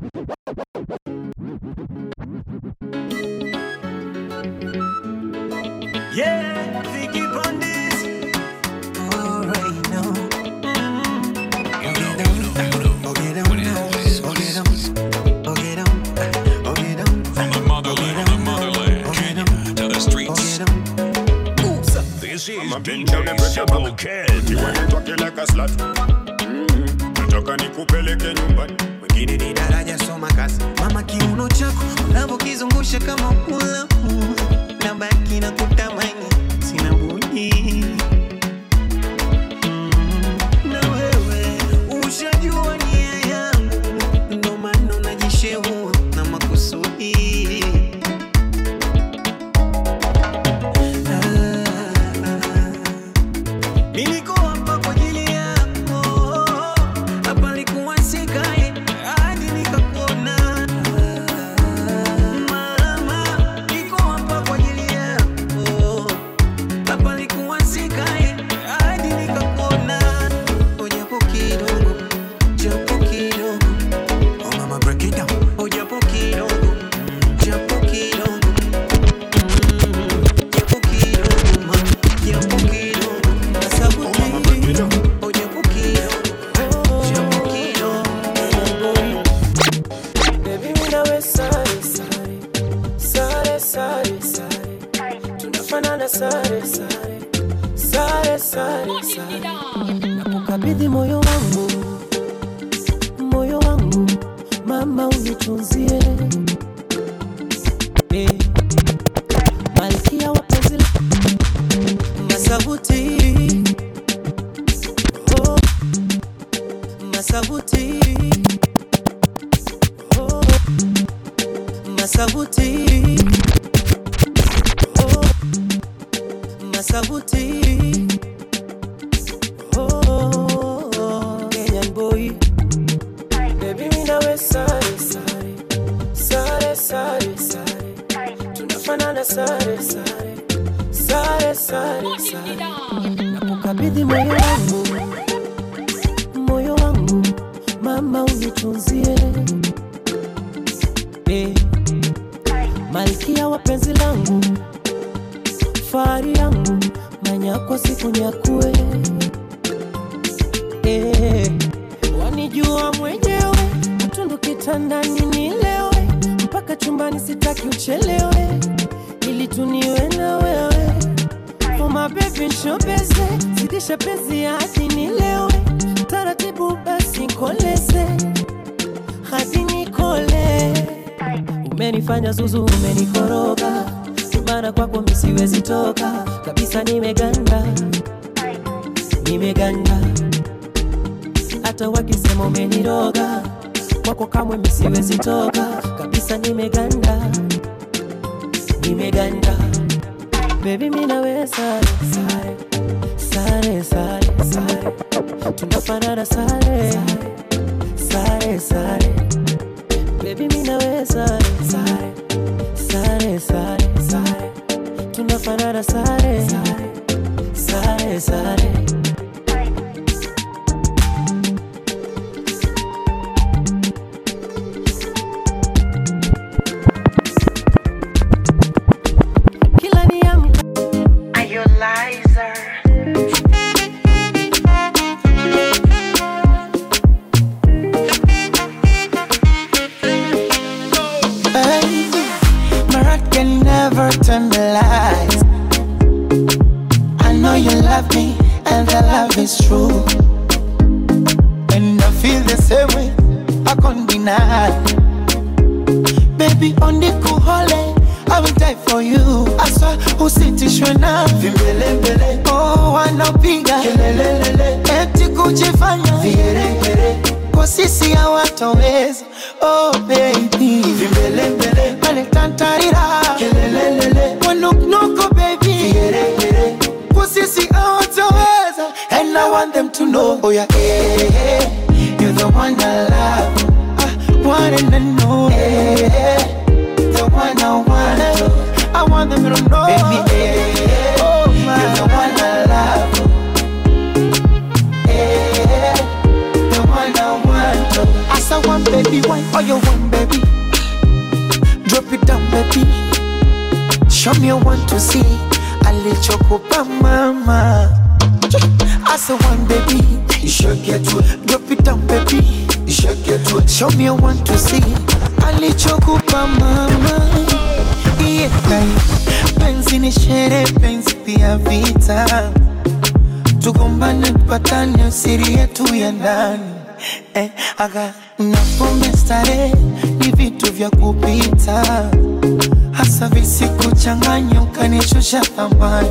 Yeah, Vicky Bondis. All right now. From the motherland, Kenya to the streets. This is DJ Double Kid. You want to talk like a slut. Nataka nikupeleke nyumbani. Wengine ni daraja soma kazi. Mama kiuno chako unavokizungusha kama ulamu. Na baki na kutamani sina budi. Na wewe ushajua nia yangu. Ndo maana unajishehua na makusudi. Niliko hapa kwa ajili yako. Hapa likuwa sikae hadi nikakuona. Mama, niko hapa kwa ajili yako. Hapa likuwa sikae hadi nikakuona. Japo kidogo, japo kidogo. Oh mama, break it down. Oh japo kidogo, japo kidogo. Japo kidogo, mama, japo kidogo. Nakukabidhi moyo wangu, mama unitunzie. Malkia wa penzi Masabuti, oh, Masabuti, oh, Masabuti, oh, Masabuti, oh, Kenyan boy, baby mina we sare, sare, sare, sare, tunafanana sare, sare, sare, sare, sare. Nakukabidhi moyo wangu, mama unitunzie. Malkia wa penzi langu, fahari yangu, manyakwa siku nyakue. Wanijua mwenyewe, mtundu kitandani nilewe, mpaka chumbani sitaki uchelewe, ili tuniwe na wewe. Oh my baby nshobeze, zidisha penzi hadi nilewe, taratibu basi nkoleze, hadi nikole. Umenifanya zuzu, umenikoroga, maana kwako mimi siwezi toka, kabisa nimeganda. Hata wakisema umeniroga, kwako kamwe mimi siwezi toka, kabisa nimeganda. Baby mimi nawe sare, sare, sare, sare, tunafanana sare, sare, sare. Baby mimi nawe sare, sare, sare, sare, tunafanana sare, sare, sare. Turn the lights. I know you love me, and the love is true. And I feel the same way, I can't deny. Baby, on the cool hole, I will die for you. I saw who sitishwe na vimbelembele. Oh, wanapiga kelelelele, eti kujifanya vierengere, kwa sisi hawatoweza. Oh baby, vimbelembele, pale tantarira kelelelele, wanuknuko baby vierengere, kwa sisi hawatoweza. And I want them to know, oh yeah, you're the one I love, one and only, the one I want. I want them to know, baby, oh my, you're the one I love, the one I want. As I want, baby, one. Oh, you want, baby? Drop it down, baby. Show me you want to see. I let you go, mama. I said one, baby. You should get to it. Drop it down, baby. You should get to it. Show me you want to see. I let you go, mama. Yeah, penzi ni shere, penzi pia vita. Tugombane patane usiri yetu ya ndani. Aga napombe stare ni vitu vya kupita. Hasa visiku changanya ukanishusha thamani.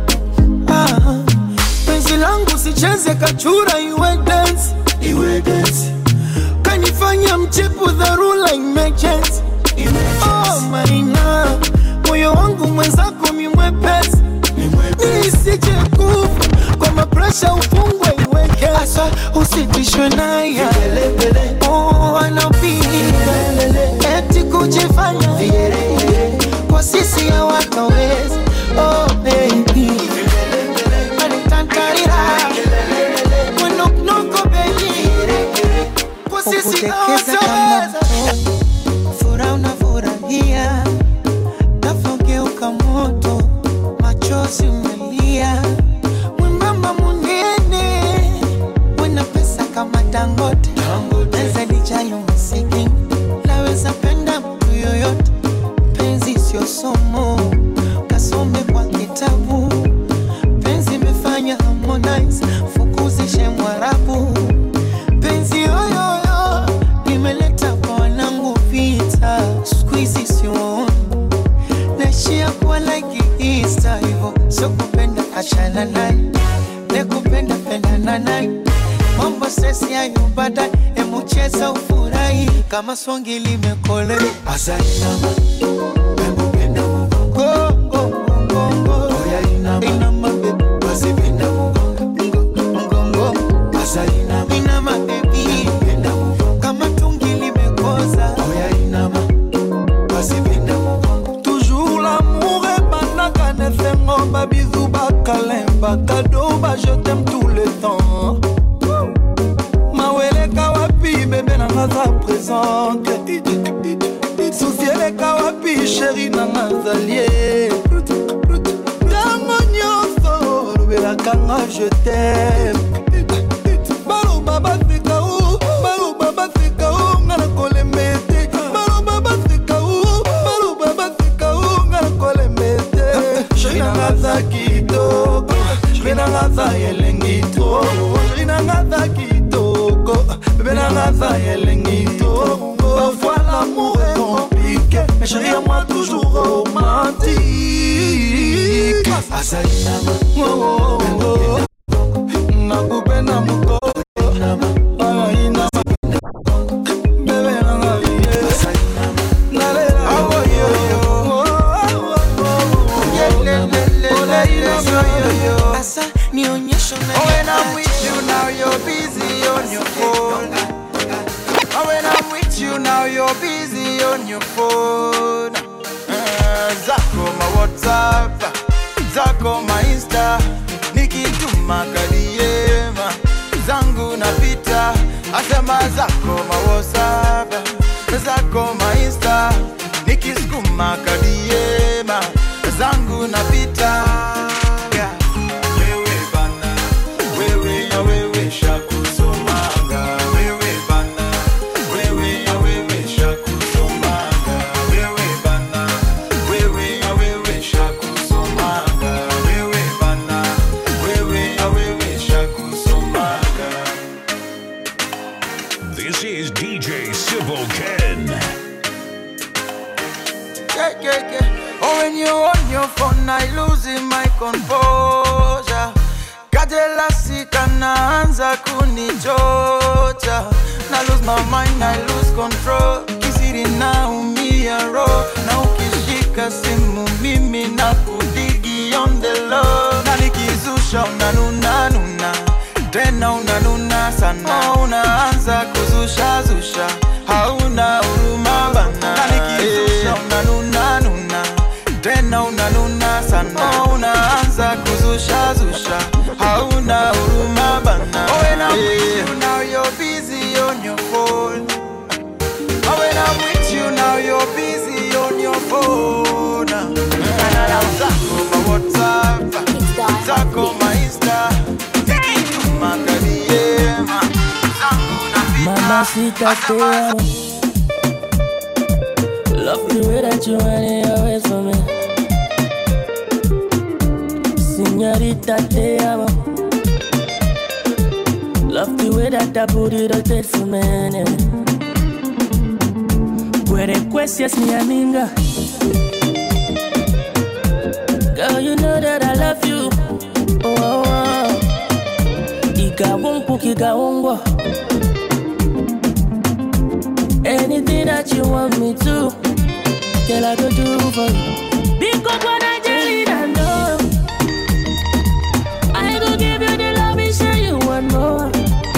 Penzi langu sicheze kachura iwe dance. Kanifanya mchepu dharura emergency. Oh maina, moyo wangu mwenzako mimwepesi. Nisije kufa kwa mapresha ufungwe iweke. Asa usitishwe naye. Oh anapinga eti kujifanya kwa sisi ya wakawezi. Oh baby anitantarira Mwenoknoko baby kwa sisi ya wakawezi. Fura unafurahia nafogeuka moto machozi umelia. Mwembamba munene wena pesa kama Dangote. Neza dijalo msiki laweza penda mtu yoyote. Penzi sio somo kasome kwa kitabu. Penzi mefanya Harmonize fukuzishe Mwarabu. Penzi yoyoyo nimeleta kwa wanangu vita. Squeezy sio nashia kwa like Easter hivo. So kupenda achana naye, nekupenda penda naye. Mambo stress ya yubada emucheza ufurahi. Kama songi limekole asali nama emupenda mugongo. Oya inama inama baby wasipenda mugongo. Asali nama inama baby emupenda mugongo. Kama tungi limekoza oya inama wasipenda mugongo. Toujours l'amour est banaka nefengo babizou bakalemba cadeau ba je t'aime tout le temps. Mawele kawapi bébé na ngaza présente. Souciele kawapi chéri na ngazalie. Tango nyonso lobela kanga je t'aime. Balo baba fika ou, balo baba fika ou ngana kolemete. Balo baba fika ou, balo baba fika ou ngana kolemete. Chéri na ngaza kitoko, chéri na ngaza yelengito, chéri na ngaza kitoko, bébé na ngaza yelengito. Parfois l'amour est compliqué, mais chérie à moi toujours romantique. Asali nama, nakupe na muko, ay nama, bébé na ngaye. Asali nama, nalela awoyo, asa nionyesho na. When I'm with you now, you're busy on your phone. When I'm with you now, you're busy on your phone. Zako ma WhatsApp, zako ma Insta, nikituma kadiema zangu napita. Asema zako ma WhatsApp, zako ma Insta, nikisukuma kadiema zangu napita. Wewe bana, wewe ya wewe shakusomanga. Wewe bana, wewe ya wewe shakusomanga. Wewe bana, wewe ya wewe shakusomanga. Wewe bana, wewe ya wewe shakusomanga. This is DJ Civil Ken. Yeah. Oh, when you're on your phone, I losing my composure. Kadela sika naanza kunichocha. Na lose my mind, I lose control. Kisiri naumia roho. Na ukishika simu mimi na kudigi on the low. Na nikizusha unanuna nuna, tena unanuna sana. Unaanza kuzusha zusha, hauna huruma bana. Na nikizusha unanuna nuna, tena unanuna sana. Unaanza kuzusha zusha, hauna huruma bana. When I'm with you now, you're busy on your phone. Mamacita, te amo. Love the way that you want it always for me. Señorita, te amo. Love the way that I put it all dead for me. Puede cuestias mi amiga. Girl, you know that I love you. Oh, oh. Iga wonku, iga wongo. Anything that you want me to, girl, I go do for you. Because when I tell it, I know I go give you the love and show you one more.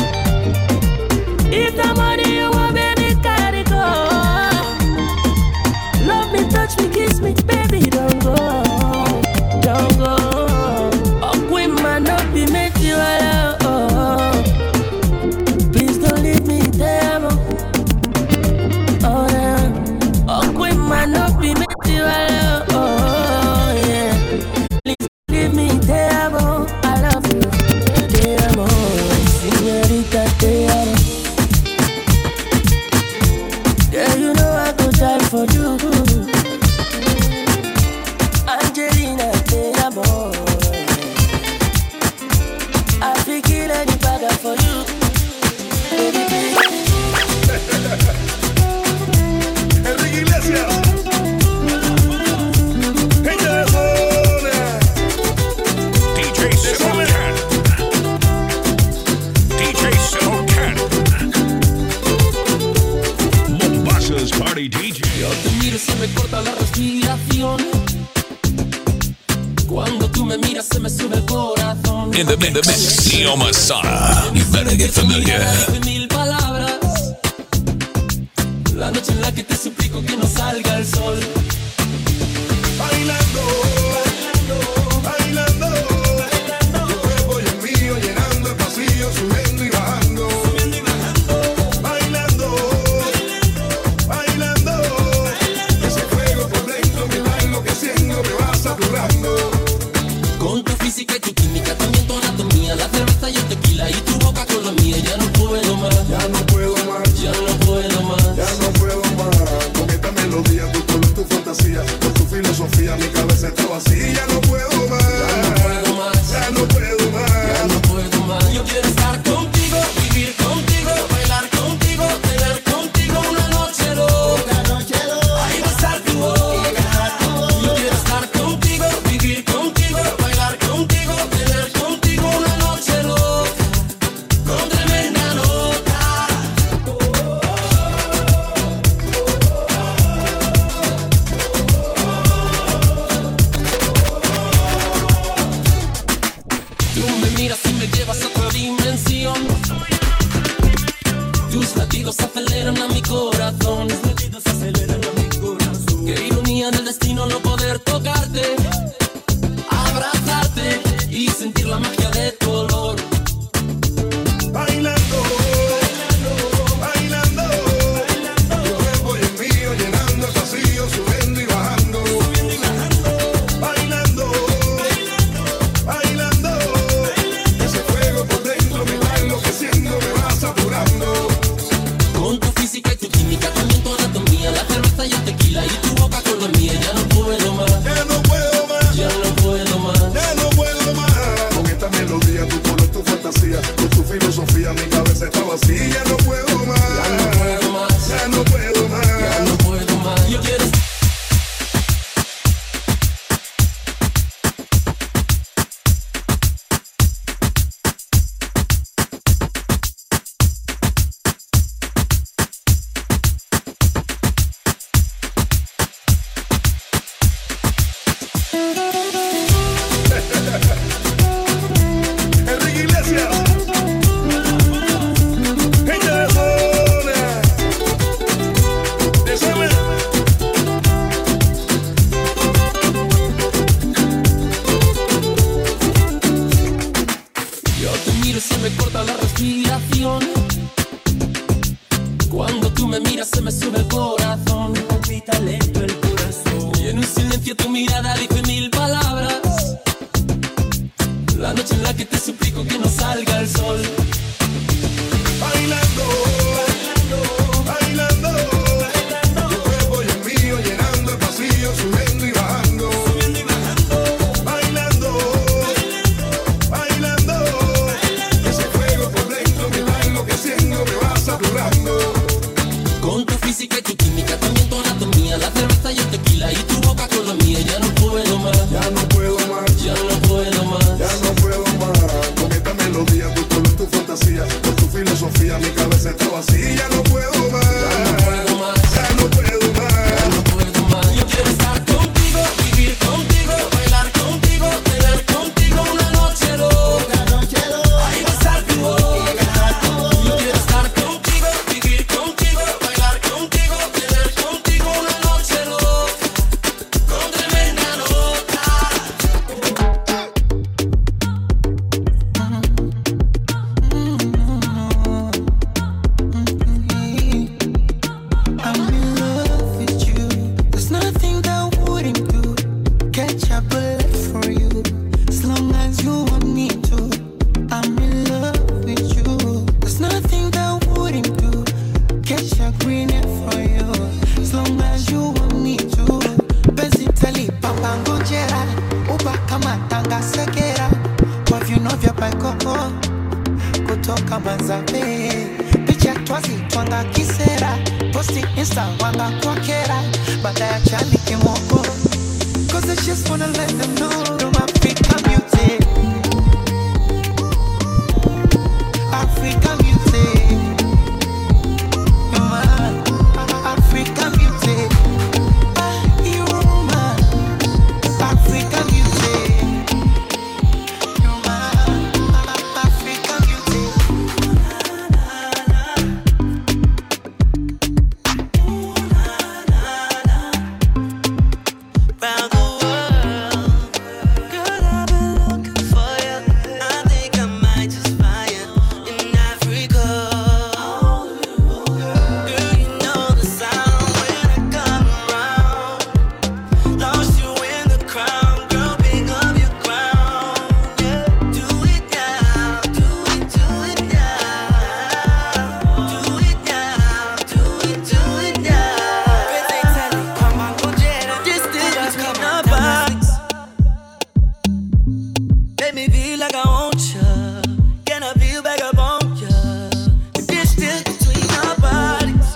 If the money you want, baby, carry go. Love me, touch me, kiss me, baby, don't go, don't go. Oh, queen man, not be made you alone. Oh, please don't leave me there. Oh, yeah. Oh, queen man, not be made you alone. Oh, yeah. Please leave me there. I love you, te amo, señorita, te amo. Yeah, you know I go die for you. Angelina, te amo. I feel kill any bagger for you. Baby, baby. Enrique Iglesias. Ella de zona. DJ Civil Ken. DJ Civil Ken. Mombasa's Party DJ. Yo te miro y se me corta la respiración. Cuando tú me miras se me sube el corazón. In the mix, Neo Masada. You better get familiar. Mil palabras. La noche en la que te suplico que no salga el sol. Bailando, bailando, bailando. Tu cuerpo y el mío llenando el pasillo, subiendo y bajando. Bailando, bailando. Ese fuego por dentro me va enloqueciendo, me va saturando. Con tu física y tu química, también tu anatomía. La cerveza y el tequila y tu boca con la mía. Ya no puedo más, Ya no puedo más, ya no puedo más. ya no puedo más. Con esta melodía, tu color, tu fantasía, con tu filosofía, mi cabeza está vacía. Ya no puedo más, Ya no puedo más, ya no puedo más. ya no puedo más. Yo quiero estar contigo, vivir contigo, bailar contigo, tener contigo una noche loca. Ahí besar tu boca. Yo quiero estar contigo, vivir contigo, bailar contigo, tener contigo una noche loca. Con tremenda nota. Tú me miras y me llevas a otra dimensión. Tus latidos aceleran a mi corazón. Qué ironía del destino no poder tocarte, abrazarte y sentir la magia de tu olor. Bailando, bailando, tu cuerpo y el mío llenando el pasillo, subiendo y bajando. Bailando, bailando, ese fuego por dentro me va enloqueciendo, me va saturando. Con tu física y tu química, también tu anatomía. La cerveza y el tequila y tu boca con la mía. Ya no puedo más, Ya no puedo más, ya no puedo más. ya no puedo más. Con esta melodía, tu color, tu fantasía, con tu filosofía, mi cabeza está vacía. Ya no puedo más, Ya no puedo más, ya no puedo más. ya no puedo más. Yo quiero Enrique Iglesias. Ella de zona. De zona. Yo te miro y se me corta la respiración. Cuando tú me miras se me sube el corazón. Palpita lento el corazón. Y en un silencio tu mirada dice mil palabras. La noche en la que te suplico que no salga el sol. Bailando, física y tu química, también tu anatomía, la cerveza y el tequila y tu boca con la mía. Ya no puedo más, Ya no puedo más, ya no puedo más. ya no puedo más. Con esta melodía, tu color, tu fantasía, con tu filosofía, mi cabeza está vacía. Ya no puedo más, Ya no puedo más, ya no puedo más. ya no puedo más. Yo quiero estar contigo, vivir contigo, bailar contigo, tener contigo una noche loca. Ay, besar tu boca. Yo quiero estar contigo, vivir contigo, bailar contigo, tener contigo una noche loca. Con tremenda nota. I'm in love with you. There's nothing that I wouldn't do. Catch a bullet for you, as long as you want me to. I'm in love with you. There's nothing that I wouldn't do. Catch a green hair for you, as long as you want me to. Bezitali papa ngojera, uba kama tanga sekera. Kwa viuno vya paikoko, kutoka Manzabe. Picha twazi twanga kisera, posti insta wanga kwakera, baada ya chali kimoko. Cause I just wanna let them know I'm African beauty. African beauty. You're my African beauty. You're my African beauty. You're my African beauty. Round the world, girl, I've been looking for you. I think I might just find you in Africa. Girl, you know the sound when I come around. Lost you in the crowd, girl, pick up your crown. Yeah, do it now, do it now. Do it now, do it now. Presently, come on, go get it. Distance between our bodies. Let me feel like I want ya. Can I feel back up on ya? The distance between our bodies.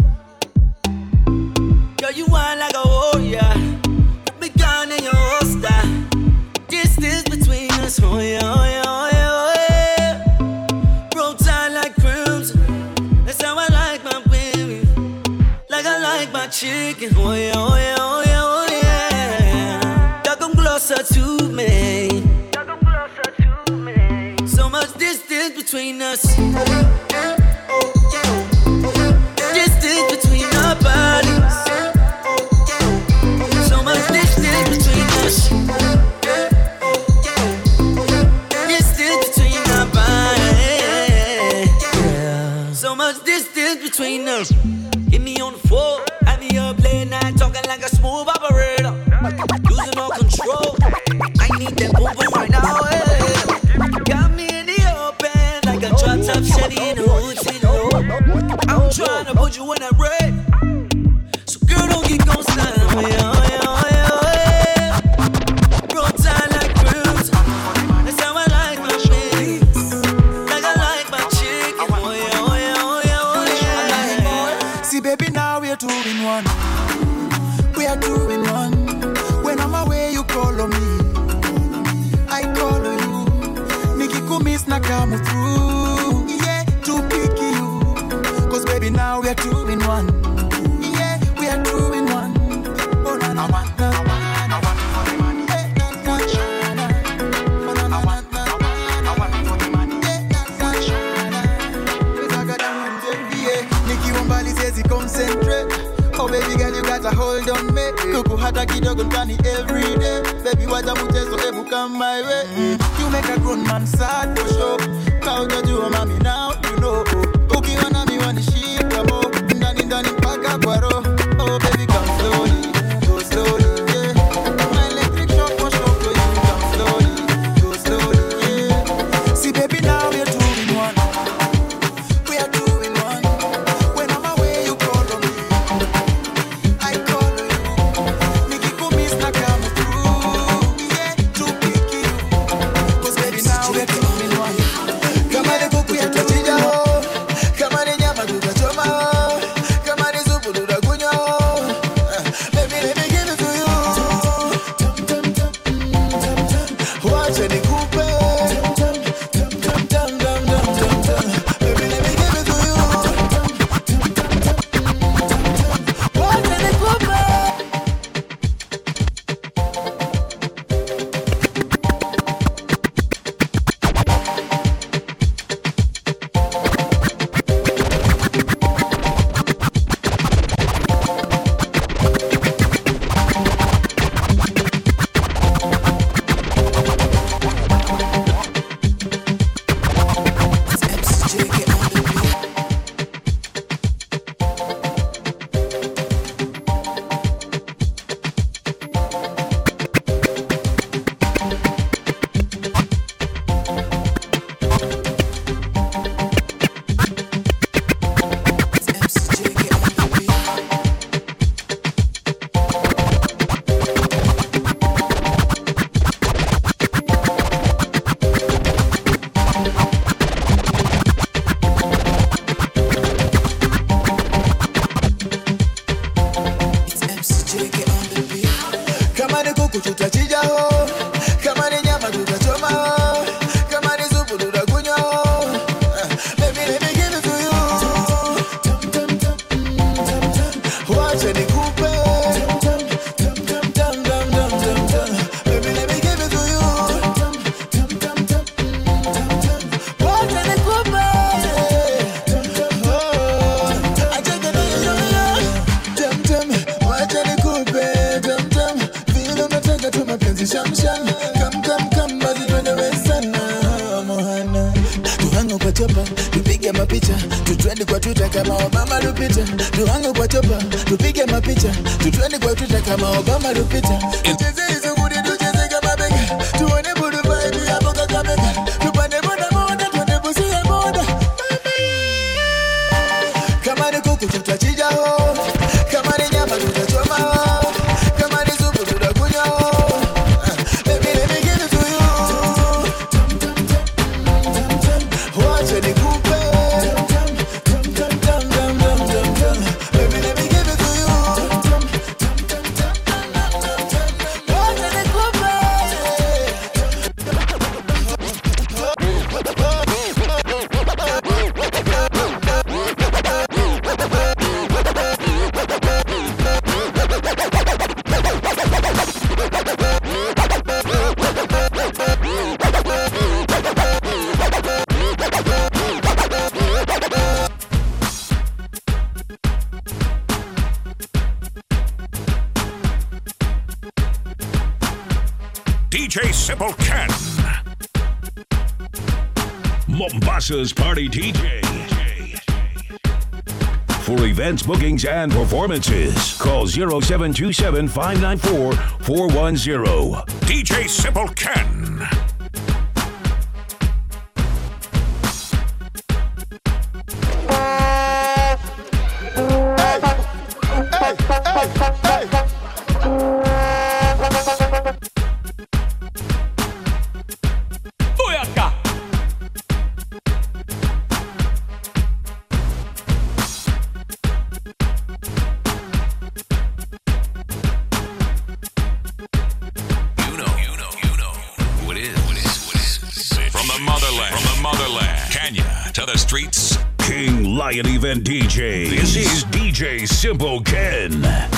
Girl, you whine like a warrior. Put me gun in your holster. Distance between us, oh yeah, oh yeah, oh yeah, oh yeah. Roll tight like crimson. That's how I like my baby. Like I like my chicken, oh yeah, oh yeah, oh yeah, oh yeah. Y'all come closer to me. So much distance between us. Distance between our bodies. So much distance between us. Distance between our bodies. So much distance between us. Hit me on the floor, have me up late night talking like a smooth operator. Losing all control. I need that boom boom right now. Got me in the open like a drop top Chevy in the hood. I'm trying to put you in that red. So girl, don't get gon' stand. Oh yeah, oh yeah, oh yeah, oh yeah. Roll tight like crimson. That's how I like my baby. Like I like my chicken. Oh yeah, oh yeah, oh yeah, oh yeah. See, baby, now we're two in one. We are two in one. When I'm away, you call on me. I call on you. Nikikumiss na come through. Yeah, to pick you. Cause baby, now we are two in one. Yeah, we are two in one. Oh, na na na na na for the money. Na na na. Oh, na na na for the money. Na na na. Nikki Wombali says he concentrate. Oh baby girl, you got a hold on me. Kuku hata kidogo ndani every day. Baby wacha mchezo, ebu come my way. You make a grown man sad for sure. Kauja jua mami now you know. Ukiwa na mi wanishika mo. Ndani mpaka kwa roho. Oh baby come slowly, go slowly, yeah. My electric shock will shock to you. Come slowly, go slowly, yeah. See baby now we're two in one. We are two in one. When I'm away you call on me. I call on you. Nikikumiss na come through. Yeah, to pick you. Cause baby now we're two in one. Kama de kuku ya tachija ho. kuku tutachinja ho, kama ni nyama tutachoma ho, kama ni supu tutakunywa ho. Baby, let me give it to you. Wacha nikupe. Baby, let me give it to you. Wacha nikupe. Acha wacha nikupe. Vile unataka tu mapenzi shamsham. Come basi twende sana Mohana. Tuhange kwa chopa, tupige mapicha, tutrendi kwa Twitter kama Obama Lupita. Tuhange kwa chopa, tupige mapicha, tutrendi kwa Twitter kama Obama Lupita. Tucheze hizo kudi, tucheze kama bega, tuone budu vibe ya boga kameka. Tupande boda moda, tuende busi ya boda. Kama ni kuku tutachinja ho, kama ni nyama tutachoma ho, kama ni supu tutakunywa ho. Baby, let me give it to you. Wacha nikupe. Baby, let me give it to you. Wacha nikupe. DJ Simple Ken, Mombasa's party DJ. For events, bookings, and performances, call 0727-594-410. DJ Simple Ken. To the streets, King Lion Event DJ. This is DJ Simple Ken.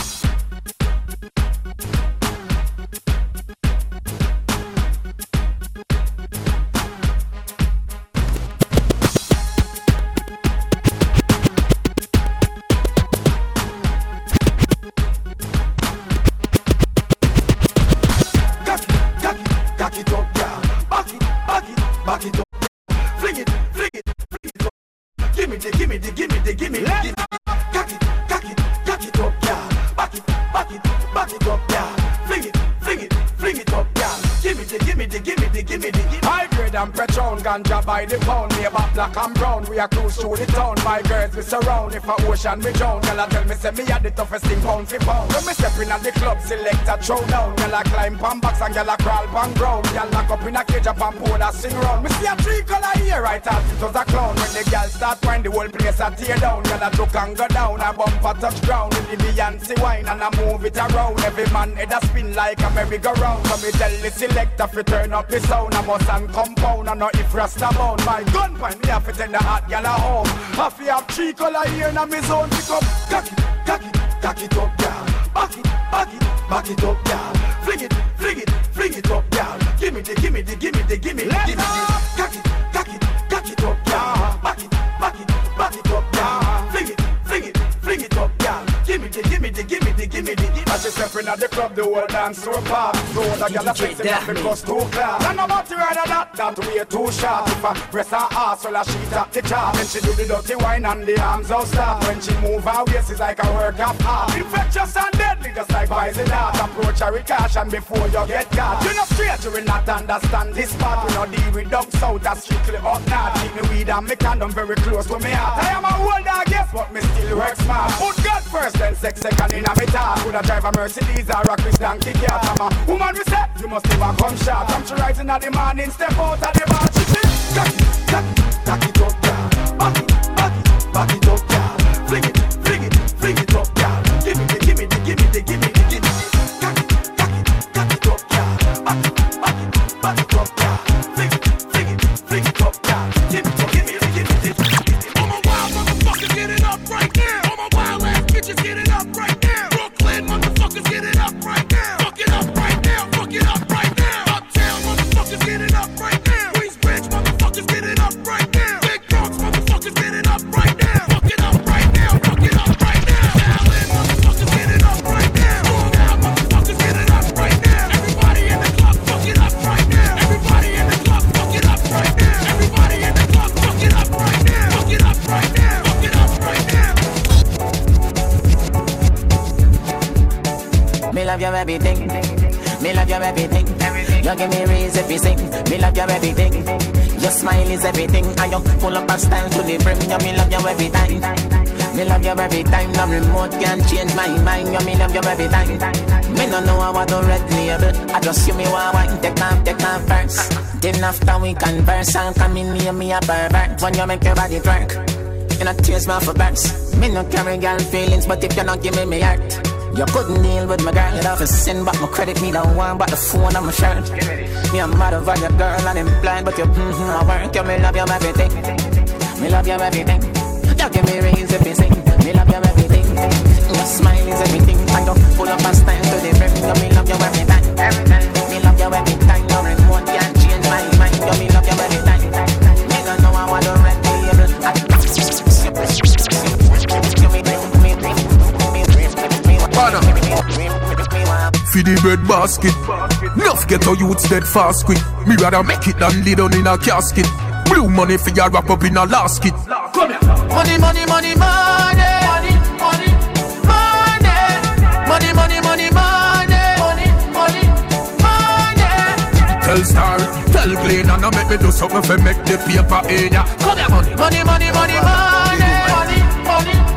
Cock it up, yeah. Back it up. Fling it. Give me the. Cock it up, yeah. Back it up, yeah. Fling it up, yeah. Give me the. High grade and Patron, ganja by the pound. Me about black and brown, we are cruise through the town. My girls we surround, if a ocean we drown. Girl I tell me say me a the toughest thing pound for pound. When me step in at the club, select a throw down. Girl I climb pan box and girl I crawl pan ground. Girl lock up in a cage up and pour that sing round. Me see a tree color here right as it was a clown. When the girl start wine, the whole place a tear down. Girl I look and go down, a bumper touch ground. With the Beyonce wine and I move it around. Every man head a spin like a merry-go-round. So me tell the selector fi turn up the sound. I must and compound and not if rasta bound. My gun point me have to tell the hot gal a home. Half you have tree color here in my zone. Pick up, cock it up, girl. Back it up, girl. Fling it up, girl. Give me the. Cock it up, girl. Back it up, girl. Fling it up, girl. Give me the. As she stepping at the club, the whole dance so far. So the girl a sexy man because too class. And nobody rather that way too sharp. If I press her ass, well she tap the top. Then she do the dirty wine and the arms out stop. When she move her waist, it's like a work of art. Infectious and deadly, just like poison dart. Approach her with caution before you get caught. You know straight, you will not understand this part. We no deal with dogs out, that's strictly up north. Keep me weed and me condom very close to me heart. I am a old dog, yes, but me still work smart. Put God first, then sex second in a me talk. Could I drive a Mercedes or a Chris donkey car? I'm a woman we say, you must never come short. Come to rising at the morning, step out of the bar. She say, cock it up, girl. Back it up, girl. Fling it up, girl. Give me the. Cock it up, love you everything. Me love you everything. You give me reason to sing. Me love you everything. Your smile is everything. And you full up of style to the brim. You me love you every time. Me love you every time. No remote can change my mind. You me love you every time. Me no know how to red label. I just you me want take off first. Then after we converse, and come in near me a pervert. When you make your body twerk, you not tears me for burst. Me no carry girl feelings, but if you not give me heart, you couldn't deal with my girl. You'd have to send back my credit. Me don't want but the phone on my shirt. Me a mad over your girl and I'm blind, but you I work. You me love you everything. Me love you everything. You give me reason to sing. Me love you everything. Your smile is everything. And you full up and style to the brim. You me love you every time. Me love you every time. No remote can change my mind. You me love you every time. Me don't know how I do red label. For the bread basket, enough get our youths dead fast quick. Me rather make it than lay down in a casket. Blue money for ya wrap up in a lasket. Come here. Money, money, money, money. Money, money, money. Money, money, money, money. Money, money, money. Tell Star, tell Glenn, and I make me do something for make the paper in ya. Come here, money. Money, money, money, money. Money, money, money.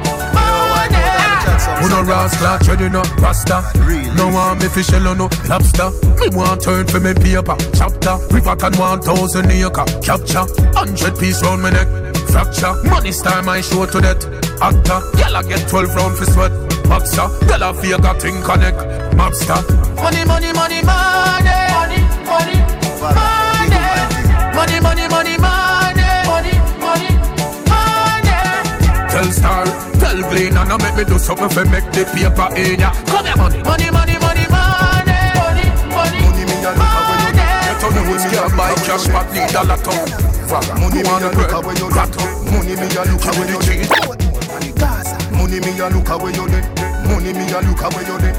Who no rascal, treading up rasta. No one me fish or no lobster. Me want turn for me paper chapter. River can 1,000 acre capture. 100 piece round me neck fracture. Money star my show to that actor. Girl I get 12 round for sweat boxer. Girl I feel got thing connect mobster. Money, money, money, money. Money, money, money. Money, money, money, money. Money, money, money. Tell Star, tell Glenn, and I make me do something for make the paper in ya. Come here, money. Money, money, money, money. Money, money, Money me a look away you get on the woods, can't buy cash, but need a lot of. Money me a look away you get. Money me a look away you get. Money me a look away you get. Money me a look away you get.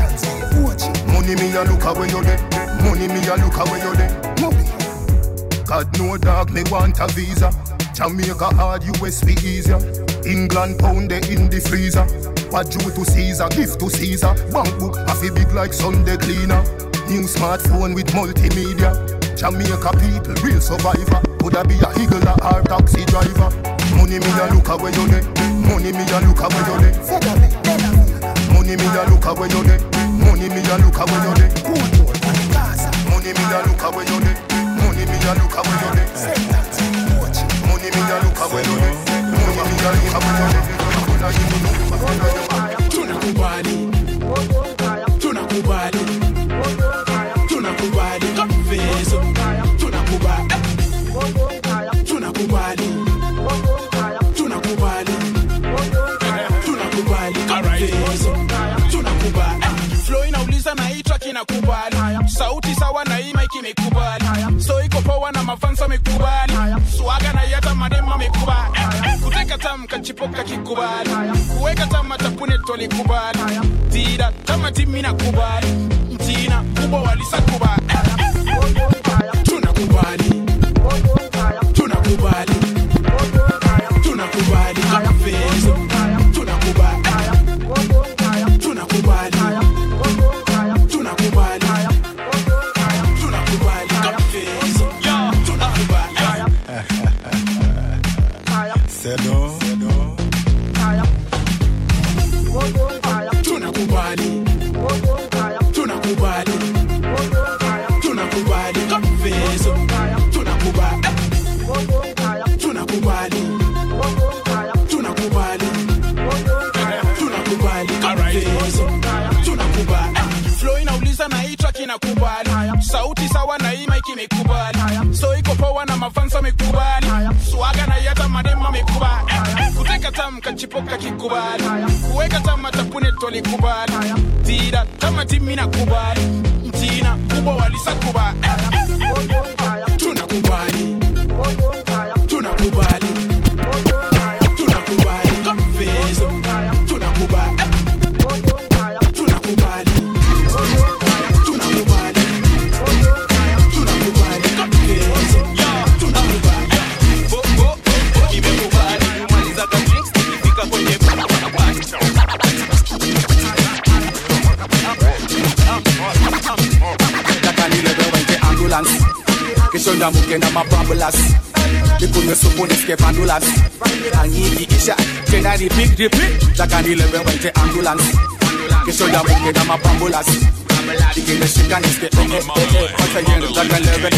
Money me a look away you get. Money me a look away you get. God no dog, me want a visa. Jamaica hard, US be easier. England pound they in the freezer. What due to Caesar, gift to Caesar. Bank book a fi big like Sunday cleaner. New smartphone with multimedia. Jamaica people, real survivor. Coulda be a higgler or taxi driver. Money me a look away you get. Money me a look away you get. Money me a look away you get. Money me a look away you get. Money me a look away you get. Money me a look away you get. Money me a look away you get. Money me a look away you get. Tunakubali, tunakubali, tunakubali, confeso, tunakubali, tunakubali, tunakubali, tunakubali, confeso, tunakubali. Flow inauliza na hii track inakubali. Sauti sawa na hii mic imekubali. So iko power na mafansa wamekubali. Swaga na yata madema wamekubali. Kuteka tamu kachipoka kikubali. Kuweka tamu tapune toli kubali. Tida kama timi na kubali. Mtina kubwa walisa kubali. Tunakubali, tunakubali, tunakubali, confeso, tunakubali, tunakubali, tunakubali, tunakubali, confeso, tunakubali. Sedo, tunakubali, tunakubali, tunakubali, confeso, tunakubali, tunakubali, tunakubali, tunakubali, confeso, tunakubali. Flow inauliza na hii track inakubali. Sauti sawa na hii mic imekubali. So iko power na mafansa wamekubali. Swaga na yata madema wamekubali. Kuteka tamu kachipoka kikubali. Kuweka tamu tapune toli kubali. Tida kama timi na kubali. Mtina kubwa walisa kubali. Tunakubali, tunakubali, tunakubali, confeso, tunakubali, tunakubali, tunakubali, tunakubali, confeso, tunakubali. Imekubali, maliza ka drinks, ifika kwenye Kesho ndamuke na mabambulas Nikunywe supu nisike pandulas Angiki isha Kena repeat Takani lewe wente ambulance Kesho ndamuke na mabambulas Nikine shika nisike Once again Takani lewe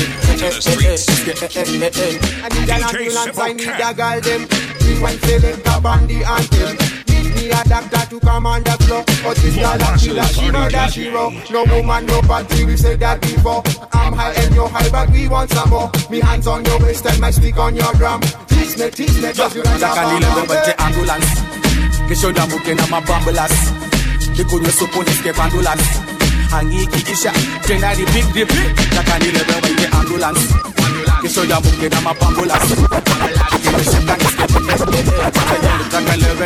I need an ambulance, I need a girl them Rewind select a bandy anthem Need a doctor to command the flow But this girl a killer, she murder hero No woman, no party, we said that before I'm high and you're high, but we want some more Me hands on your waist and my stick on your drum Teach me, just you like Takani lewe wente ambulance Kesho ndamuke na mabambulas Nikunywe supu nisike pandulas Angiki isha Kena repeat Takani lewe wente ambulance Kesho ndamuke na mabambulas Nikine shika nisike Takani lewe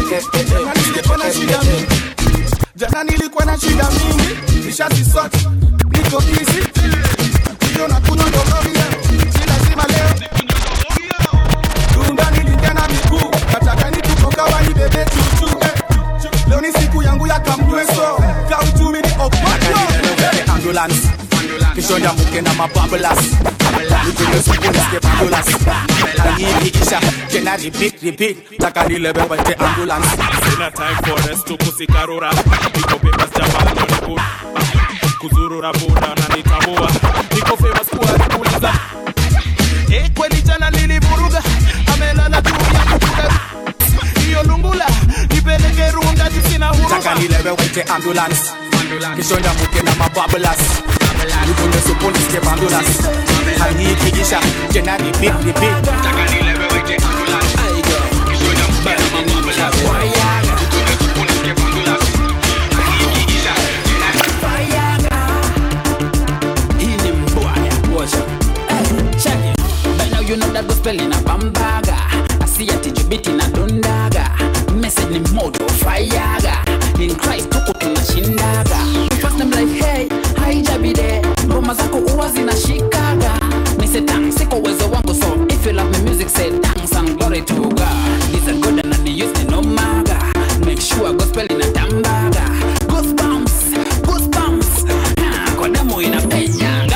Jana nilikuwa na shida mingi nishazisort niko busy hiyo na kunywa ndo lovia si lazima leo Dunda nilingia na miguu nataka nikutoka wani bebe chuchu leo ni siku yangu ya kamweso kauchumi ni okwato ambulance Kesho ndamuke na mabambulas Nikine supu nisike pandulas Angiki isha Kena repeat Takani lewe wente ambulance Sina time for rest to kusikarura Niko papers jabalo niku Kuzurura buda na nitabua Niko famous kuwa nikuliza kweli jana nilivuruga Amelala juu ya kukuga Iyo lungula Nipeleke runda jisina huruma Takani lewe wente ambulance Kesho ndamuke na mabambulas Nikune supu nisike pandulas Angiki isha Kena repeat Takani lewe wente ambulance Kesho ndamuke na mabambulas Nikune supu nisike pandulas Angiki isha Hini mbwaya Washa Check it By now you know that gospel in a bambaga Asiya tijubiti na dundaga Message ni moto fayaga In Christ tuko tunashindaga First I'm like hey haijabide Ngoma zako uwa zinashikaga Nise tang siko uwezo wangu so If you love me music say thanks and glory to God Listen good and nani use ni no maga Make sure gospel in a tambaga Goosebumps Kwa damu inapenyaga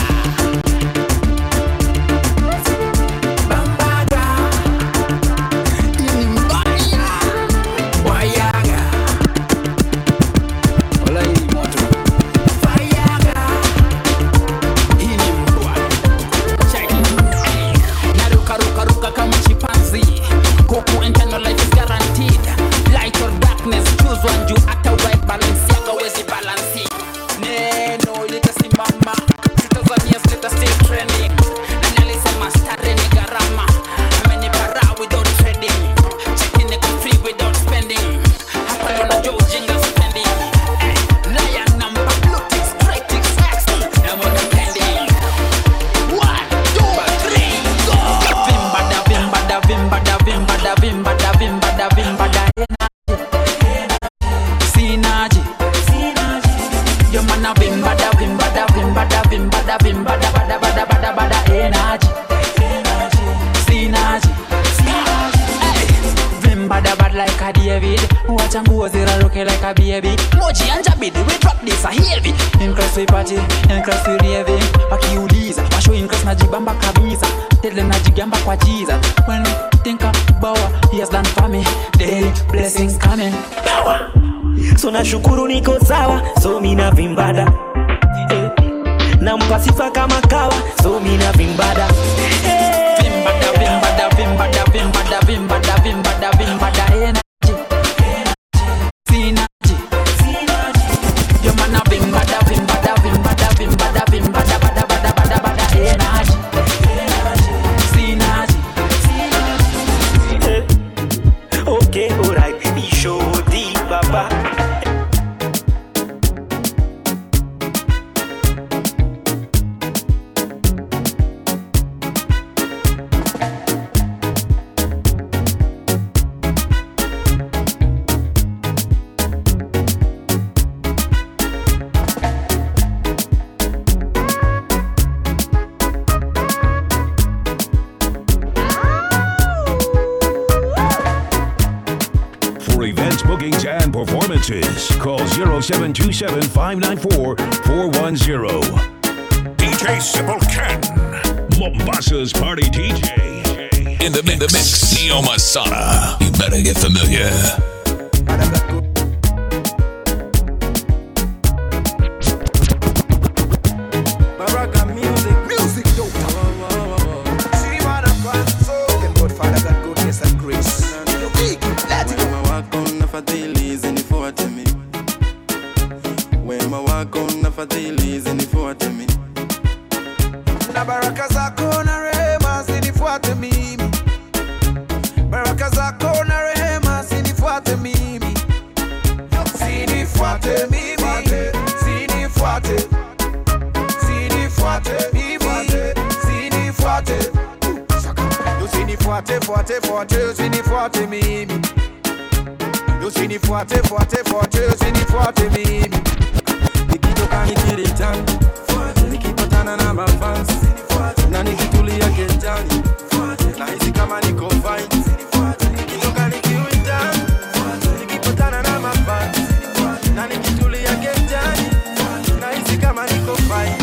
So nashukuru niko sawa, so mina vimbada nampa sifa kama kawa, so mina vimbada vimbada okay, alright, show the baba. Events, bookings, and performances. Call 0727-594-410. DJ Simple Ken. Bombasa's party DJ. In the mix, Neo Masada. You better get familiar. Baraka music doctor. See what I'm going so can God Father got goodness and grace. Let it go. Walk on the fatalities and for to me. When my walk on the fatalities and for to me. Na baraka zako na rehema zinifuate mimi. Baraka zako na rehema zinifuate mimi. Zinifuate mimi. Zinifuate. Zinifuate mimi. Zinifuate. Zinifuate, fuate, zinifuate mimi. Zinifuate, fuate, zinifuate mimi. Nikitoka nikireturn, nikipatana na mafans, na nikitulia kenjani, nahisi kama niko fine. Nikitoka nikireturn, nikipatana na mafans, na nikitulia kenjani, nahisi kama niko fine.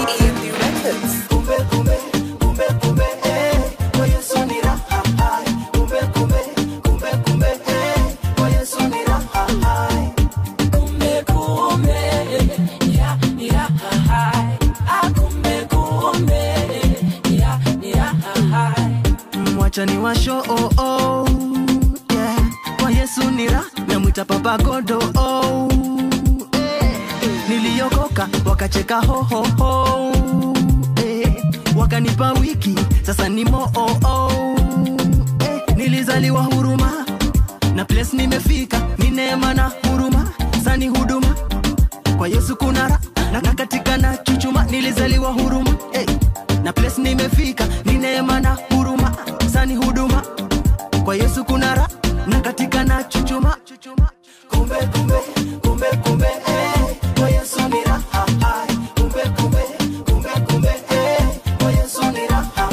Ni washo yeah. Kwa Yesu nira namwita Papa Godo Niliokoka wakacheka wakanipa wiki sasa ni nilizaliwa huruma na place nimefika ni neema na huruma sani huduma kwa Yesu kuna na katika na chuchuma nilizaliwa huruma na place nimefika ni neema na huruma sani huduma kwa Yesu kuna na katika na chuchuma kumbe kwa Yesu ni raha kumbe kwa Yesu ni raha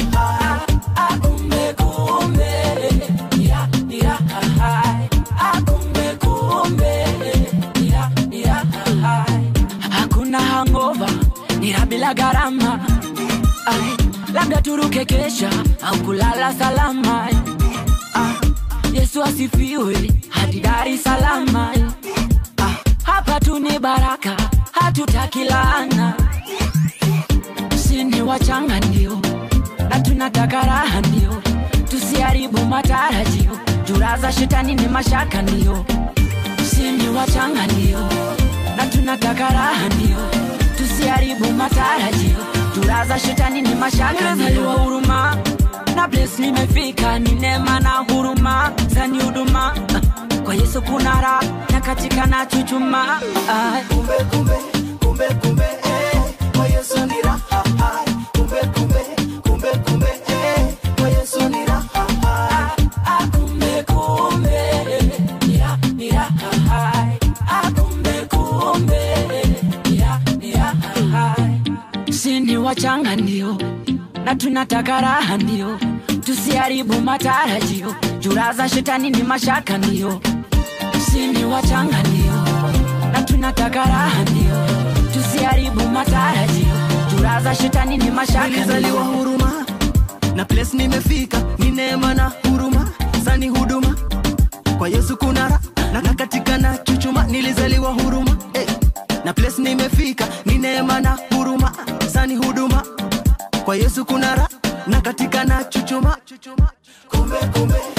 hakuna hangover ni bila gharama labda turuke kesha au kulala salama. Yesu asifiwe hadi Dar es Salaam. Hapa tu ni baraka, hatutaki laana. Sisi wachanga ndio, na tunataka raha ndio. Tusiharibu matarajio, juraza shetani ni mashaka ndio. Sisi wachanga ndio, na tunataka raha ndio. Tusiharibu matarajio, juraza shetani ni mashaka ndio. Huruma na bless nimefika ni neema na huruma zani huduma kwa Yesu kuna raha na katika na chuchuma kumbe kwa Yesu ni raha kumbe kwa Yesu ni raha ni raha sini wachanga ndio na tunataka raha ndio. Tusiharibu matarajio, juraza shetani ni mashaka ndio. Sini wachanga ndio, na tunataka raha ndio. Tusiharibu matarajio, juraza shetani ni mashaka ndio. Nilizaliwa huruma, na place nimefika ni neema na huruma sani huduma kwa Yesu kuna raha na katika na chuchuma. Nilizaliwa huruma na place nimefika ni neema na huruma sani huduma kwa Yesu kuna raha na katika na chuchuma kumbe